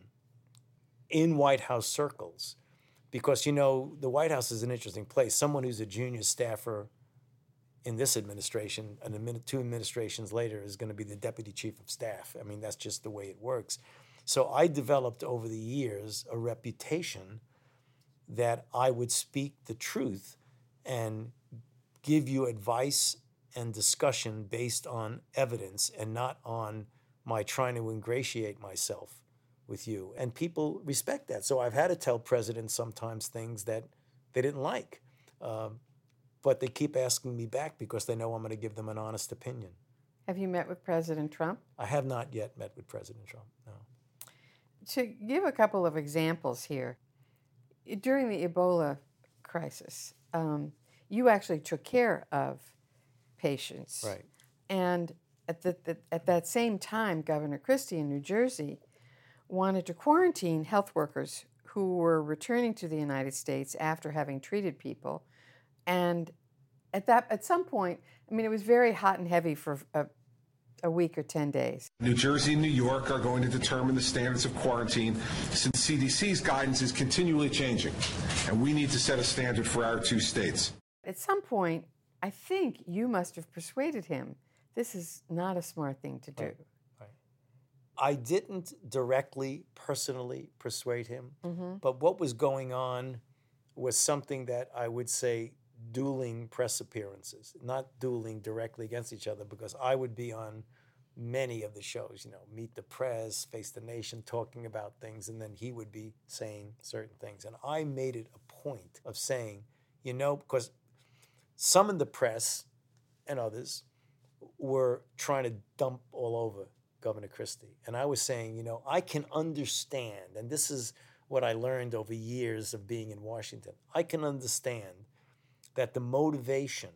Speaker 12: in White House circles because, the White House is an interesting place. Someone who's a junior staffer in this administration, and 2 administrations later, is going to be the deputy chief of staff. I mean, that's just the way it works. So I developed over the years a reputation that I would speak the truth and give you advice and discussion based on evidence and not on my trying to ingratiate myself with you. And people respect that. So I've had to tell presidents sometimes things that they didn't like. But they keep asking me back because they know I'm going to give them an honest opinion.
Speaker 10: Have you met with President Trump?
Speaker 12: I have not yet met with President Trump, no.
Speaker 10: To give a couple of examples here, during the Ebola crisis, you actually took care of patients.
Speaker 12: Right.
Speaker 10: And at that same time, Governor Christie in New Jersey wanted to quarantine health workers who were returning to the United States after having treated people. And at some point, it was very hot and heavy for a week or 10 days.
Speaker 13: New Jersey and New York are going to determine the standards of quarantine since CDC's guidance is continually changing, and we need to set a standard for our 2 states.
Speaker 10: At some point, I think you must have persuaded him. This is not a smart thing to do.
Speaker 12: Right. I didn't directly, personally persuade him, but what was going on was something that I would say dueling press appearances, not dueling directly against each other, because I would be on many of the shows, Meet the Press, Face the Nation, talking about things, and then he would be saying certain things. And I made it a point of saying, because some in the press and others were trying to dump all over Governor Christie. And I was saying, I can understand, and this is what I learned over years of being in Washington, I can understand that the motivation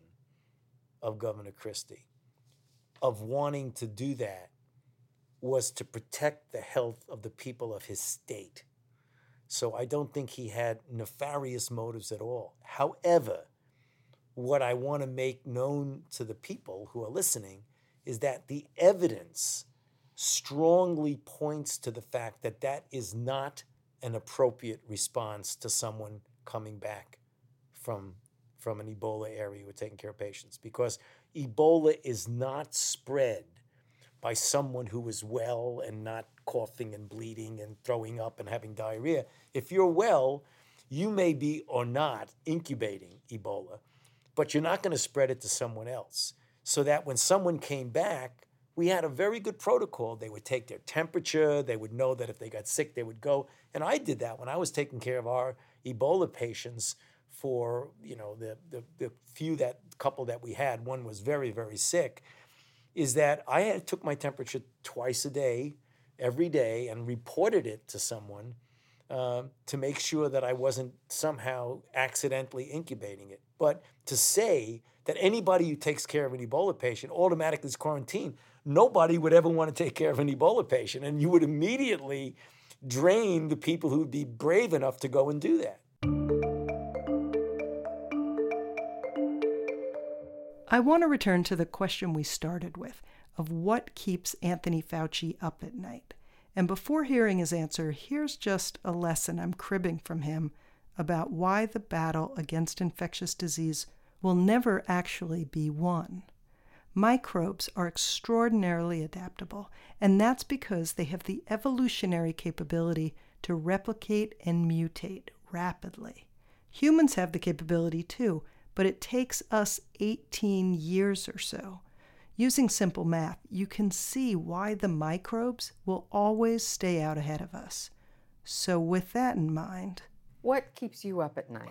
Speaker 12: of Governor Christie of wanting to do that was to protect the health of the people of his state. So I don't think he had nefarious motives at all. However, what I want to make known to the people who are listening is that the evidence strongly points to the fact that that is not an appropriate response to someone coming back from an Ebola area with taking care of patients, because Ebola is not spread by someone who is well and not coughing and bleeding and throwing up and having diarrhea. If you're well, you may be or not incubating Ebola, but you're not going to spread it to someone else. So that when someone came back, we had a very good protocol. They would take their temperature. They would know that if they got sick, they would go. And I did that when I was taking care of our Ebola patients for, the couple that we had. One was very, very sick. Is that I took my temperature twice a day, every day, and reported it to someone to make sure that I wasn't somehow accidentally incubating it. But to say that anybody who takes care of an Ebola patient automatically is quarantined, nobody would ever want to take care of an Ebola patient, and you would immediately drain the people who would be brave enough to go and do that.
Speaker 1: I want to return to the question we started with, of what keeps Anthony Fauci up at night. And before hearing his answer, here's just a lesson I'm cribbing from him about why the battle against infectious disease will never actually be won. Microbes are extraordinarily adaptable, and that's because they have the evolutionary capability to replicate and mutate rapidly. Humans have the capability too, but it takes us 18 years or so. Using simple math, you can see why the microbes will always stay out ahead of us. So with that in mind,
Speaker 10: what keeps you up at night?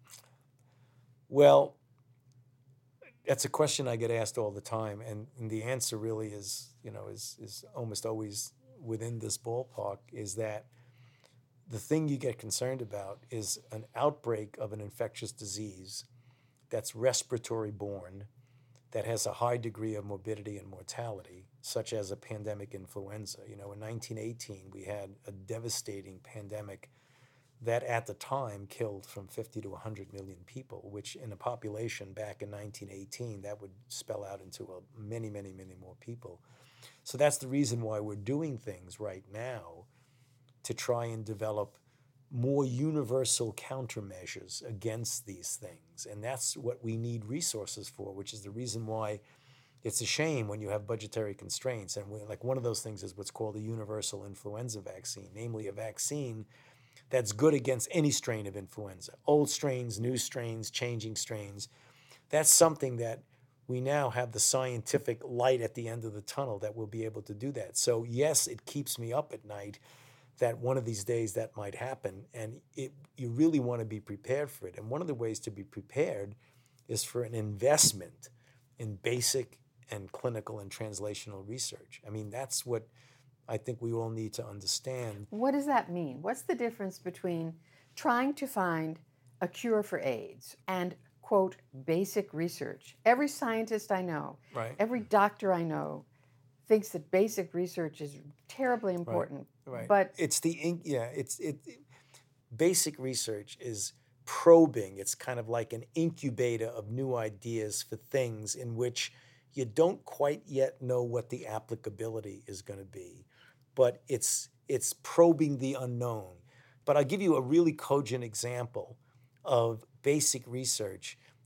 Speaker 12: Well, that's a question I get asked all the time, and the answer really is almost always within this ballpark, is that the thing you get concerned about is an outbreak of an infectious disease that's respiratory borne, that has a high degree of morbidity and mortality, such as a pandemic influenza. In 1918, we had a devastating pandemic that at the time killed from 50 to 100 million people, which in a population back in 1918, that would spell out into many, many, many more people. So that's the reason why we're doing things right now to try and develop more universal countermeasures against these things. And that's what we need resources for, which is the reason why it's a shame when you have budgetary constraints. And one of those things is what's called a universal influenza vaccine, namely a vaccine that's good against any strain of influenza, old strains, new strains, changing strains. That's something that we now have the scientific light at the end of the tunnel that will be able to do that. So yes, it keeps me up at night that one of these days that might happen, and you really want to be prepared for it. And one of the ways to be prepared is for an investment in basic and clinical and translational research. I mean, that's what I think we all need to understand.
Speaker 10: What does that mean? What's the difference between trying to find a cure for AIDS and, quote, basic research? Every scientist I know,
Speaker 12: right,
Speaker 10: every doctor I know thinks that basic research is terribly important.
Speaker 12: Right.
Speaker 10: But
Speaker 12: it's basic research is probing. It's kind of like an incubator of new ideas for things in which you don't quite yet know what the applicability is going to be, but it's probing the unknown. But I'll give you a really cogent example of basic research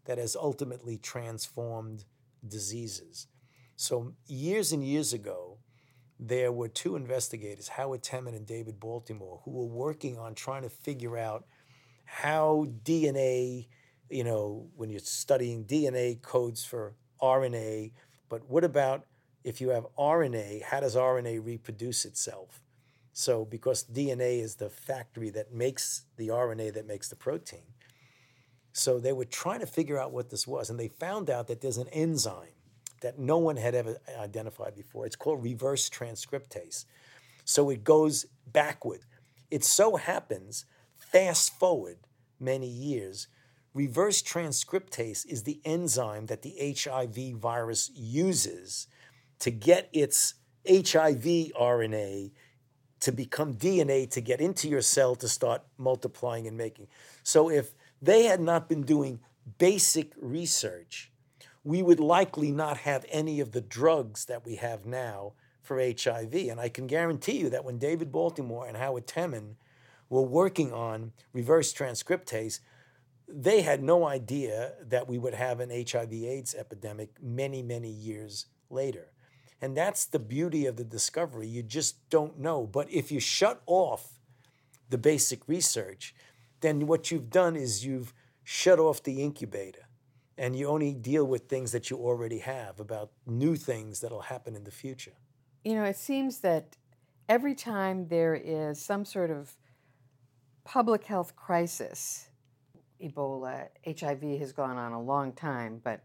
Speaker 12: that has ultimately transformed diseases. So years and years ago, there were two investigators, Howard Temin and David Baltimore, who were working on trying to figure out how DNA, when you're studying DNA codes for RNA, but what about if you have RNA, how does RNA reproduce itself? So because DNA is the factory that makes the RNA that makes the protein. So they were trying to figure out what this was, and they found out that there's an enzyme that no one had ever identified before. It's called reverse transcriptase. So it goes backward. It so happens, fast forward many years, reverse transcriptase is the enzyme that the HIV virus uses to get its HIV RNA to become DNA to get into your cell to start multiplying and making. So if they had not been doing basic research, we would likely not have any of the drugs that we have now for HIV. And I can guarantee you that when David Baltimore and Howard Temin were working on reverse transcriptase, they had no idea that we would have an HIV/AIDS epidemic many, many years later. And that's the beauty of the discovery. You just don't know. But if you shut off the basic research, then what you've done is you've shut off the incubator. And you only deal with things that you already have, about new things that'll happen in the future.
Speaker 10: It seems that every time there is some sort of public health crisis, Ebola, HIV has gone on a long time, but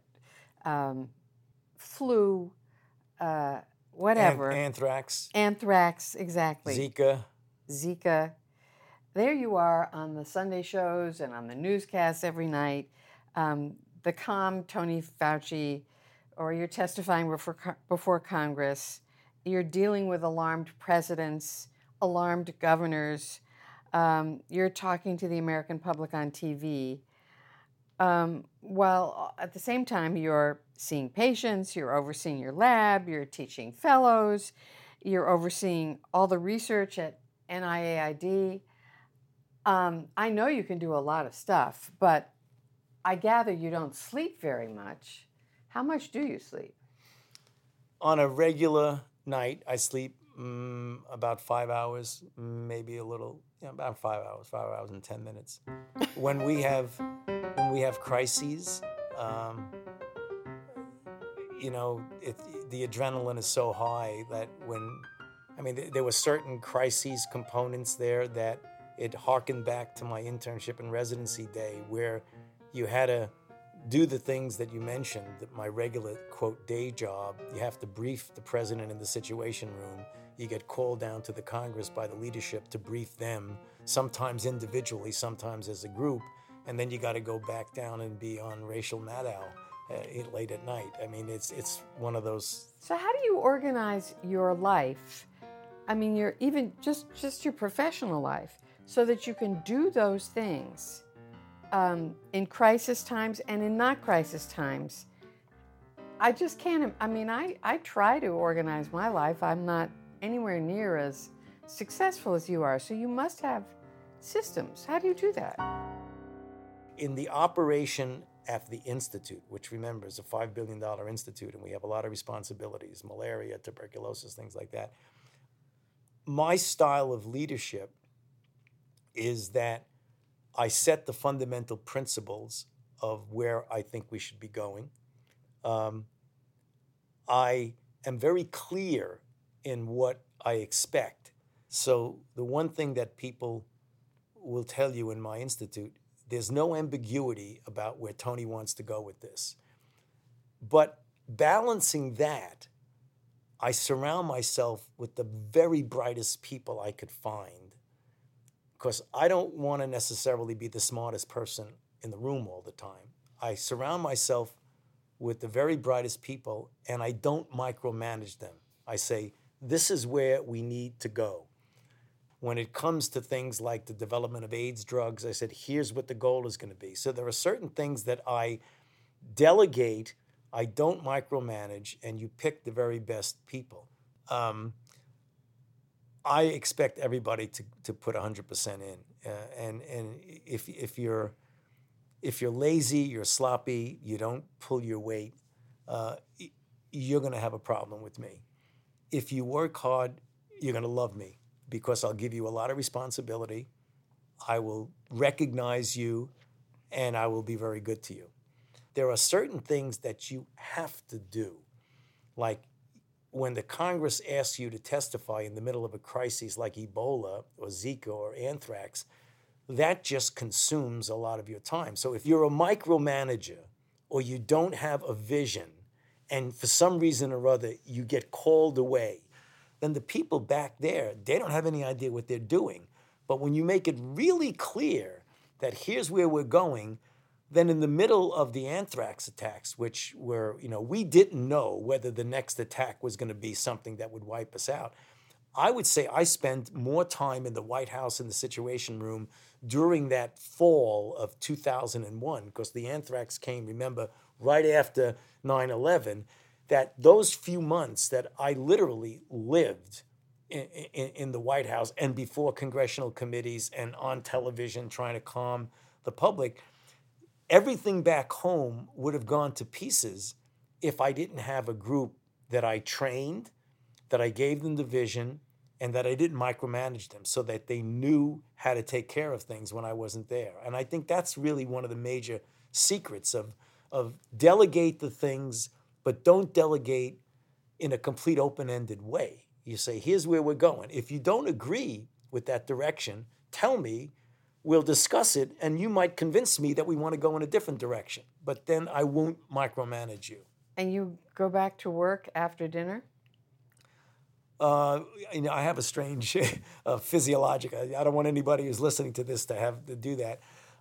Speaker 10: flu, whatever.
Speaker 12: Anthrax.
Speaker 10: Anthrax, exactly.
Speaker 12: Zika.
Speaker 10: There you are on the Sunday shows and on the newscasts every night. The calm Tony Fauci, or you're testifying before Congress, you're dealing with alarmed presidents, alarmed governors, you're talking to the American public on TV, while at the same time you're seeing patients, you're overseeing your lab, you're teaching fellows, you're overseeing all the research at NIAID. I know you can do a lot of stuff, but I gather you don't sleep very much. How much do you sleep?
Speaker 12: On a regular night, I sleep about 5 hours, maybe a little, about 5 hours and 10 minutes. When we have crises, the adrenaline is so high that there were certain crises components there that it harkened back to my internship and residency day, where you had to do the things that you mentioned, that my regular, quote, day job. You have to brief the president in the Situation Room. You get called down to the Congress by the leadership to brief them, sometimes individually, sometimes as a group, and then you got to go back down and be on Rachel Maddow late at night. It's one of those.
Speaker 10: So how do you organize your life? Your even just your professional life, so that you can do those things in crisis times and in not crisis times. I just can't. I try to organize my life. I'm not anywhere near as successful as you are. So you must have systems. How do you do that?
Speaker 12: In the operation at the Institute, which, remember, is a $5 billion institute, and we have a lot of responsibilities, malaria, tuberculosis, things like that. My style of leadership is that I set the fundamental principles of where I think we should be going. I am very clear in what I expect. So the one thing that people will tell you in my institute, there's no ambiguity about where Tony wants to go with this. But balancing that, I surround myself with the very brightest people I could find, because I don't want to necessarily be the smartest person in the room all the time. I surround myself with the very brightest people, and I don't micromanage them. I say, this is where we need to go. When it comes to things like the development of AIDS drugs, I said, here's what the goal is going to be. So there are certain things that I delegate, I don't micromanage, and you pick the very best people. I expect everybody to put 100% in. And if you're If you're lazy, you're sloppy, you don't pull your weight, you're going to have a problem with me. If you work hard, you're going to love me because I'll give you a lot of responsibility. I will recognize you, and I will be very good to you. There are certain things that you have to do, like when the Congress asks you to testify in the middle of a crisis like Ebola or Zika or anthrax, that just consumes a lot of your time. So if you're a micromanager or you don't have a vision and for some reason or other you get called away, then the people back there, they don't have any idea what they're doing. But when you make it really clear that here's where we're going, then in the middle of the anthrax attacks, which were, we didn't know whether the next attack was going to be something that would wipe us out. I would say I spent more time in the White House in the Situation Room during that fall of 2001, because the anthrax came, remember, right after 9/11, that those few months that I literally lived in the White House and before congressional committees and on television trying to calm the public, everything back home would have gone to pieces if I didn't have a group that I trained, that I gave them the vision, and that I didn't micromanage them so that they knew how to take care of things when I wasn't there. And I think that's really one of the major secrets of delegate the things, but don't delegate in a complete open-ended way. You say, here's where we're going. If you don't agree with that direction, tell me, we'll discuss it, and you might convince me that we want to go in a different direction. But then I won't micromanage you.
Speaker 10: And you go back to work after dinner?
Speaker 12: I have a strange physiologic. I don't want anybody who's listening to this to do that.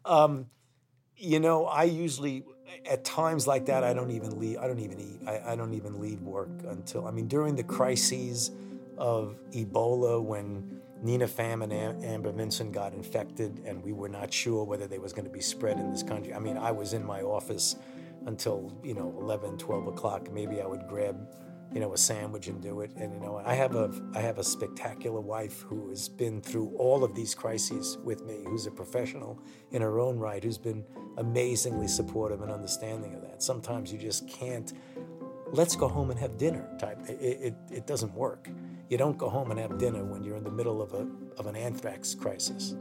Speaker 12: I usually, at times like that, I don't even eat. I don't even leave work until, during the crises of Ebola, when Nina Pham and Amber Vinson got infected and we were not sure whether they was going to be spread in this country. I was in my office until, 11, 12 o'clock. Maybe I would grab, a sandwich and do it. And, I have a spectacular wife who has been through all of these crises with me, who's a professional in her own right, who's been amazingly supportive and understanding of that. Sometimes you just can't, let's go home and have dinner type. It doesn't work. You don't go home and have dinner when you're in the middle of an anthrax crisis.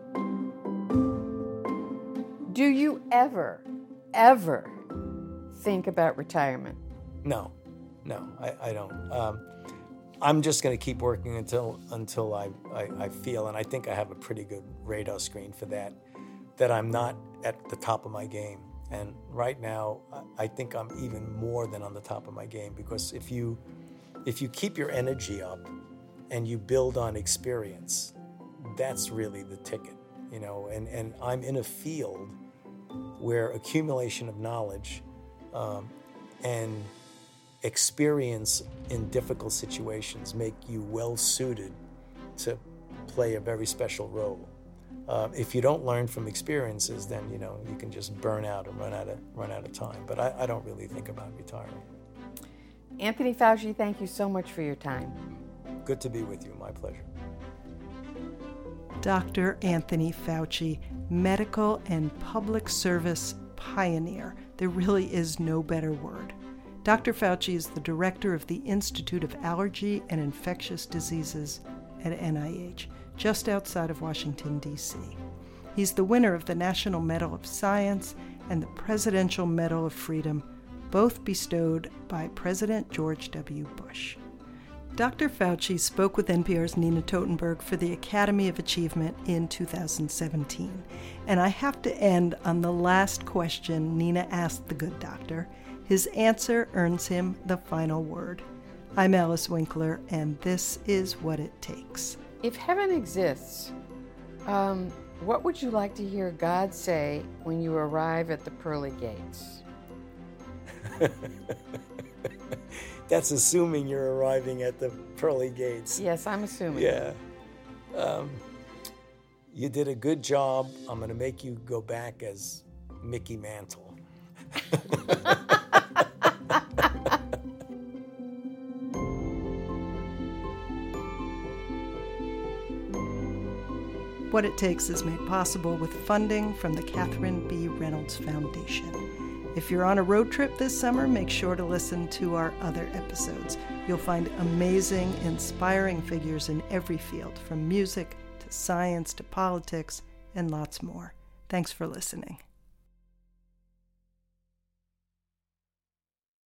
Speaker 10: Do you ever think about retirement?
Speaker 12: No, I don't. I'm just going to keep working until I feel, and I think I have a pretty good radar screen for that I'm not at the top of my game. And right now, I think I'm even more than on the top of my game, because if you keep your energy up and you build on experience, that's really the ticket, and I'm in a field where accumulation of knowledge and experience in difficult situations make you well suited to play a very special role. If you don't learn from experiences, then you can just burn out and run out of time. But I don't really think about retiring.
Speaker 10: Anthony Fauci, thank you so much for your time.
Speaker 12: Good to be with you. My pleasure.
Speaker 1: Dr. Anthony Fauci, medical and public service pioneer. There really is no better word. Dr. Fauci is the director of the Institute of Allergy and Infectious Diseases at NIH, just outside of Washington, D.C. He's the winner of the National Medal of Science and the Presidential Medal of Freedom, both bestowed by President George W. Bush. Dr. Fauci spoke with NPR's Nina Totenberg for the Academy of Achievement in 2017. And I have to end on the last question Nina asked the good doctor. His answer earns him the final word. I'm Alice Winkler, and this is What It Takes.
Speaker 10: If heaven exists, what would you like to hear God say when you arrive at the pearly gates?
Speaker 12: That's assuming you're arriving at the pearly gates.
Speaker 10: Yes, I'm assuming.
Speaker 12: Yeah. You did a good job. I'm going to make you go back as Mickey Mantle.
Speaker 1: What It Takes is made possible with funding from the Catherine B. Reynolds Foundation. If you're on a road trip this summer, make sure to listen to our other episodes. You'll find amazing, inspiring figures in every field, from music to science to politics and lots more. Thanks for listening.